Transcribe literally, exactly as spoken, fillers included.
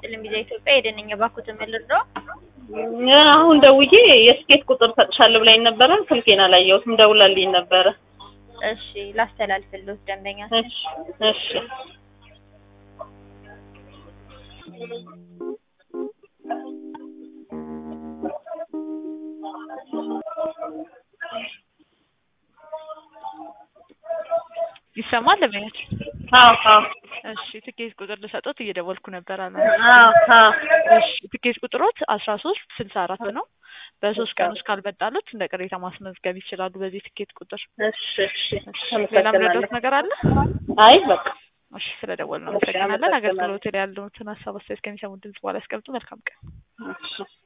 አይችልም ቪዛ ኢትዮጵያ ሄደንኝ ባኩት መልርዶ አሁን ደውዬ የስኬት ቁጥር ሰጥሻለሁ ብላኝ ነበር ስልኬን አላየሁትም ደውላልኝ ነበር እሺ ላስተላልፍልዎት ደንበኛ እሺ እሺ ይሰማል ለበያች አዎ አዎ እሺ ትኬት ቁጥር ልሰጥዎት እየደወልኩ ነበር አላ አዎ አዎ እሺ ትኬት ቁጥሮት አስራ ሶስት ስልሳ አራት ነው በሶስት ቀን ውስጥ ካልመጣሉት እንደ ቅሬታ ማስመዝገብ ይችላሉ በዚህ ትኬት ቁጥር እሺ እሺ ሌላ ምረዳት ነገር አለ አይ በቃ እሺ ስለደወልን ነው ተገናኛለን አገልግሎት ላይ ያለውን ሀሳብ አስተያየት ከሚሰሙ ድምጽ በኋላ ያስቀምጡ መልካም ቀን እሺ